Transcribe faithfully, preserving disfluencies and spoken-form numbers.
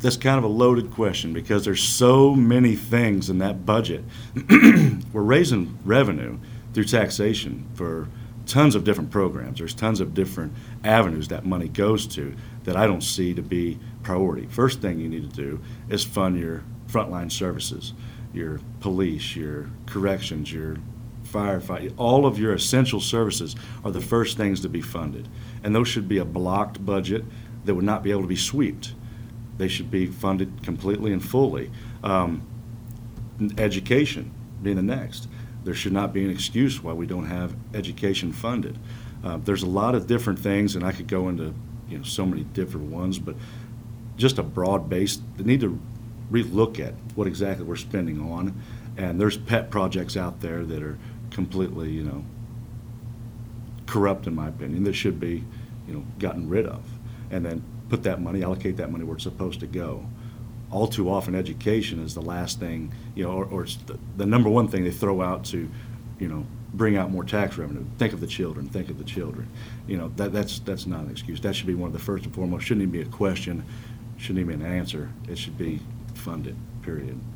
that's kind of a loaded question because there's so many things in that budget. We're raising revenue through taxation for tons of different programs. There's tons of different avenues that money goes to that I don't see to be priority. First thing you need to do is fund your frontline services, your police, your corrections, your firefighting. All of your essential services are the first things to be funded. And those should be a blocked budget that would not be able to be swept. They should be funded completely and fully. Um, education being the next. There should not be an excuse why we don't have education funded. Uh, there's a lot of different things, and I could go into you know so many different ones, but just a broad base. They need to relook at what exactly we're spending on, and there's pet projects out there that are completely you know corrupt in my opinion that should be you know gotten rid of, and then put that money, allocate that money where it's supposed to go. All too often, education is the last thing, you know, or, or it's the, the number one thing they throw out to, you know, bring out more tax revenue. Think of the children. Think of the children. You know, that that's that's not an excuse. That should be one of the first and foremost. Shouldn't even be a question. Shouldn't even be an answer. It should be funded. Period.